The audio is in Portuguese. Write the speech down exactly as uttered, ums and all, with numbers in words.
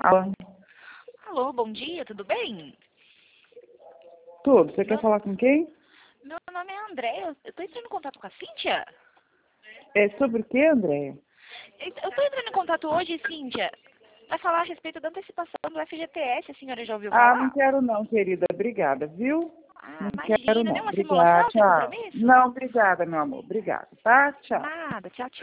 Alô? Alô, bom dia, tudo bem? Tudo. Você quer Meu, falar com quem? meu nome é André, eu estou entrando em contato com a Cíntia? É sobre o que, Andréia? Eu estou entrando em contato hoje, Cíntia, para falar a respeito da antecipação do F G T S, a senhora já ouviu Ah, não falar? quero não, querida. Obrigada, viu? Ah, Não quero imagina, não. nenhuma simulação Obrigada, sem tchau. compromisso? Não, obrigada, meu amor. Obrigada, tá? Tchau. Nada, tchau, tchau.